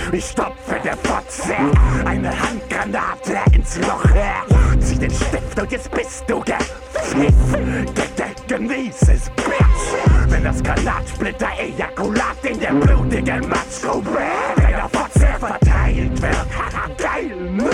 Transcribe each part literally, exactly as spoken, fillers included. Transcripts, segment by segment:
Ich stopfe der Fotze eine Handgranate ins Loch. Zieh den Stift und jetzt bist du gepfiff. Genieß es, Bitch. Wenn das Granatsplitter Ejakulat in der blutigen Matschko deiner Fotze verteilt wird. Geil,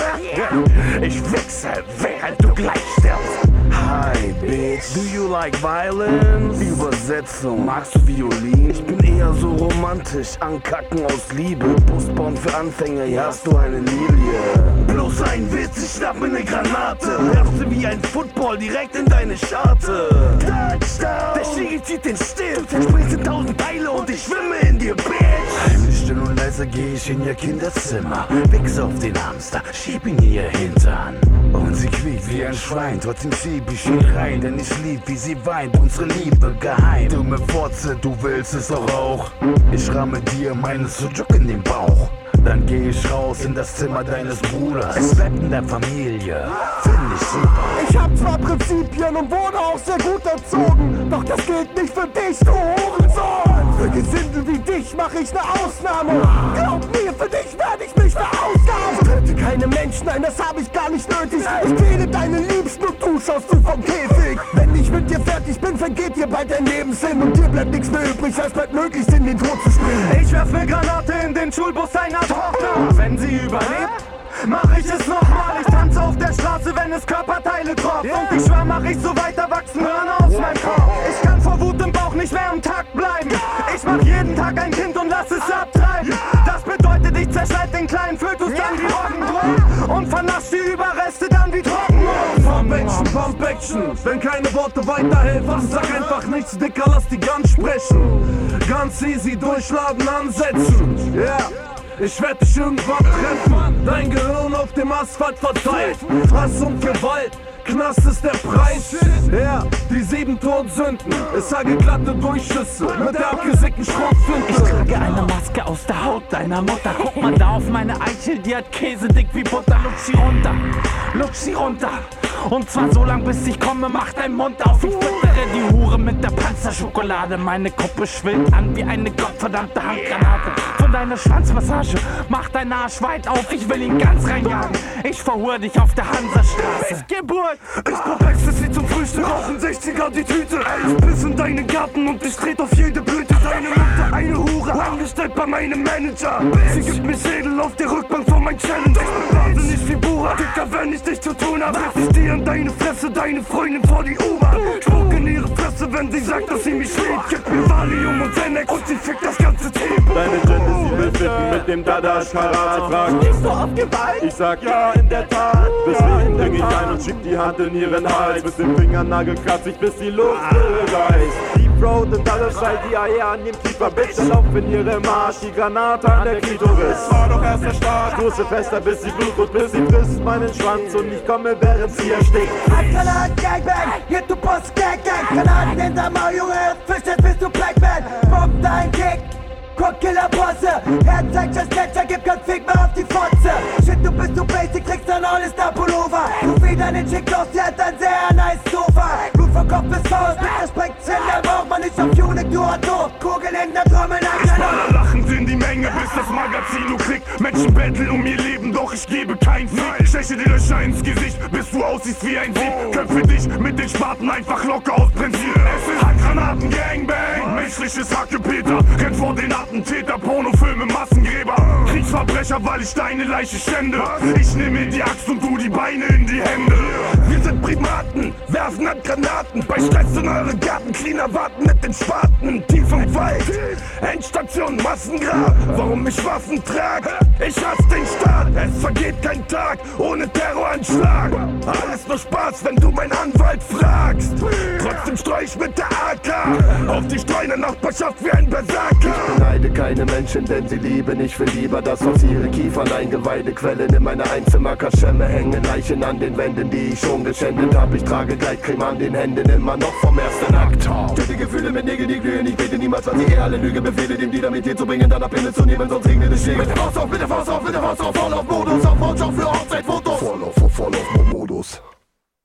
ne? Ich wichse, während du gleich stirbst. Hi, Bitch. Do you like violence? Übersetzung. Magst du Violin? Ich bin eher so romantisch. Ankacken aus Liebe. Brustbauen für Anfänger. Hier hast du eine Lilie. Bloß ein Witz, ich schnapp mir ne Granate. Werf sie wie ein Football direkt in deine Scharte. Touchdown. Der Schiri zieht den Stift. Zerspringst in tausend Teile und ich schwimme in dir, Bitch. Heimlich still und leise geh ich in ihr Kinderzimmer. Wichse auf den Hamster, schieb ihn in ihr Hintern. Und sie quiekt wie ein Schwein, trotzdem schieb ich ihn rein, denn ich lieb, wie sie weint, unsere Liebe geheim. Dumme Fotze, du willst es doch auch. Ich ramme dir meine Sujuk in den Bauch. Dann geh ich raus in das Zimmer deines Bruders. Es bleibt in der Familie, find ich super. Ich hab zwar Prinzipien und wurde auch sehr gut erzogen, doch das gilt nicht für dich, du Hurensohn. Für Gesindel wie dich mach ich ne Ausnahme. Glaub mir, für dich werde ich mich verausgaben. Ich töte keine Menschen, nein, das hab ich gar nicht nötig. Ich quäle deine Liebsten und du schaust du vom Käfig. Wenn ich mit dir fertig bin, vergeht dir bald dein Lebenssinn. Und dir bleibt nichts mehr übrig, als bleibt möglichst in den Tod zu springen. Ich werf ne Granate in den Schulbus deiner Tochter. Und wenn sie überlebt, mach ich es nochmal. Ich tanze auf der Straße, wenn es Körperteile tropft. Und ich schwör, mach ich so weiter, wachsen Hörner aus meinem Kopf. Ich kann vor Wut im Bauch nicht mehr am Takt bleiben. Ich mach jeden Tag ein Kind und lass es abtreiben. Das bedeutet, ich zerschneid den kleinen Fötus dann wie Roggenbrot und vernasch die Überreste dann wie Trockenbrot. Pump Action, Pump Action. Wenn keine Worte weiterhelfen, sag einfach nichts, Dicker, lass die Gun sprechen. Ganz easy durchladen, ansetzen. Ja. Yeah. Ich werd dich irgendwann treffen, dein Gehirn auf dem Asphalt verteilt. Hass und Gewalt, Knast ist der Preis. Ja, yeah, die sieben Todsünden, es sage glatte Durchschüsse mit der abgesägten Schrotflinte. Ich trage eine Maske aus der Haut deiner Mutter. Guck mal da auf meine Eichel, die hat Käse dick wie Butter. Lutsch sie runter, lutsch sie runter. Und zwar so lang, bis ich komme, mach dein Mund auf. Ich füttere die Hure mit der Panzerschokolade. Meine Kuppe schwillt an wie eine gottverdammte Handgranate. Von deiner Schwanzmassage, mach deinen Arsch weit auf. Ich will ihn ganz reinjagen. Ich verhur dich auf der Hansastraße. Geburt! Ich brauch Ecstasy zum Frühstück, rauchen sechziger die Tüte. Ich piss in deinen Garten und ich tret auf jede Blüte. Deine Mutter, eine Hure, angestellt bei meinem Manager. Sie gibt mir Schädel auf der Rückbank von meinem Challenge. Ich bin wahnsinnig wie Bura, Dicker, wenn ich dich zu tun hab. Ich steh an deine Fresse, deine Freundin vor die U-Bahn. Spuck in ihre Fresse, wenn sie sagt, dass sie mich liebt. Gib mir Valium und Xanax und sie fickt das ganze Team. Deine Genesis will ficken mit dem Dadash Karat. Fragt, Stehst du auf Gewalt? ich sag ja, in der Tat. Deswegen bring ich ein und schieb die Hand in ihren Hals. Mit dem Fingernagel kratz ich, bis die Luft reißt. Deep Road und alle schreit die Eier an dem Kiefer. Bitch, lauf in ihrem Arsch, die Granate an der Klitoris. Es war doch erst der Start. Stoße fester, bis sie blutet, bis sie frisst meinen Schwanz. Und ich komme, während sie erstickt. Granaten, Gangbang, hier du Boss, Gang, Gang. Granaten in der Maul, Junge, Fisch, jetzt bist du Blackman. Bomb dein Kick, guck, Killerbosse. Er zeigt das Gletscher, gib kein Fick mehr auf die Fotze. Shit, du bist du basic, kriegst dann alles da Pullover. Du wie deine Chick los, sie hat ein sehr nice Sofa. Blut von Kopf bis Faust, mit der springt's in der Bauch. Man ist auf Unique, du hat doof, Kugel in der Trommel, ein Alle lachend in die Menge, bis das Magazin kriegt. Menschen betteln um ihr Leben, doch ich gebe kein Fick. Steche dir Löcher ins Gesicht, bis du aussiehst wie ein Sieb. Köpfe dich mit den Spaten einfach locker aus Prinzip. Es sind Handgranaten, Gangbang, menschliches Hackepeter. Rennt vor den Attentäter, Pornofilme, Massengräber. Kriegsverbrecher, weil ich deine Leiche schände. Ich nehme mir die Axt und du die Beine in die Hände. Wir sind Primaten, werfen Handgranaten. Bei Stress in eure Garten, cleaner warten mit den Spaten. Tief im Wald, Endstation, Massengrab. Warum ich Waffen trag? Ich hasse den Staat, es vergeht kein Tag ohne Terroranschlag. Alles nur Spaß, wenn du meinen Anwalt fragst. Trotzdem streu ich mit der A K auf die streunende Nachbarschaft wie ein Berserker. Ich beneide keine Menschen, denn sie lieben. Ich will lieber, dass aus ihren Kiefern Eingeweide quellen. In meiner Einzimmerkaschemme hängen Leichen an den Wänden, die ich schon geschändet hab. Ich trage Gleitcreme an den Händen, immer noch vom ersten Akt. Töte Gefühle mit Nägeln, die glühen. Ich bete niemals, was ich eher alle Lüge befehle, dem Lieder mit dir zu bringen, dann ab Pille zu nehmen, sonst regnet es Schnee. Mit der Faust auf, mit der Faust auf, mit der Faust auf, voll auf Modus, auf Watch auf für Hochzeitfotos. Voll auf, voll auf Modus.